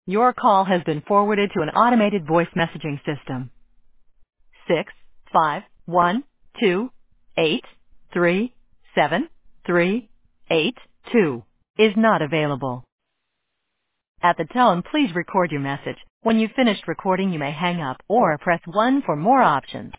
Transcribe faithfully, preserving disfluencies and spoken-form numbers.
Your call has been forwarded to an automated voice messaging system. Six five one two eight three seven three eight two is not available. At the tone, please record your message. When you've finished recording, you may hang up or press one for more options.